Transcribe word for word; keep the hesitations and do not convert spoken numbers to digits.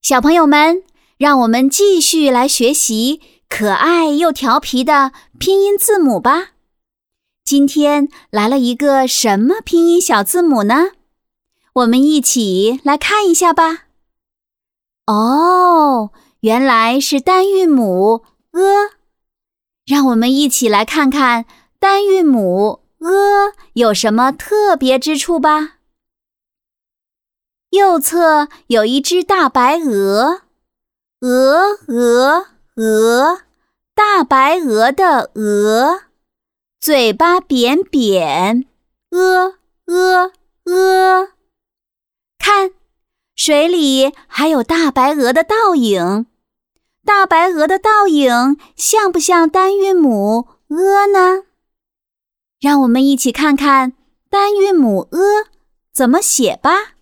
小朋友们，让我们继续来学习可爱又调皮的拼音字母吧。今天来了一个什么拼音小字母呢？我们一起来看一下吧。哦，原来是单韵母 a。让我们一起来看看单韵母 a 有什么特别之处吧。右侧有一只大白鹅，鹅鹅鹅，大白鹅的鹅，嘴巴扁扁，呃呃呃。看，水里还有大白鹅的倒影，大白鹅的倒影像不像单韵母 a 呢？让我们一起看看单韵母 a 怎么写吧。